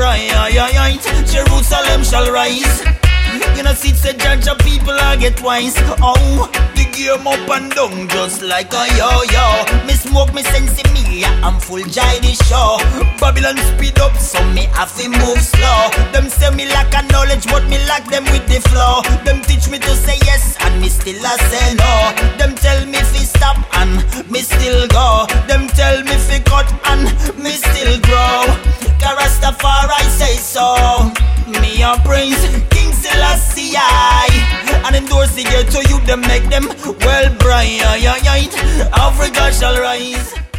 bright. Jerusalem shall rise. You know, see, say judge of people I get wise. Oh, the game up and down just like a yo-yo. Me smoke, me sense me, I'm full jai the show. Babylon speed up, so me have to move slow. Them say me lack a knowledge, but me lack them with the flow. Them teach me to say yes, and me still a say no. Them tell me fi stop, and me still go. Them tell me fi cut, and me still grow. Rastafari say so. Me a praise King Selassie, and endorse the ghetto youth, them make them well bright. Africa shall rise.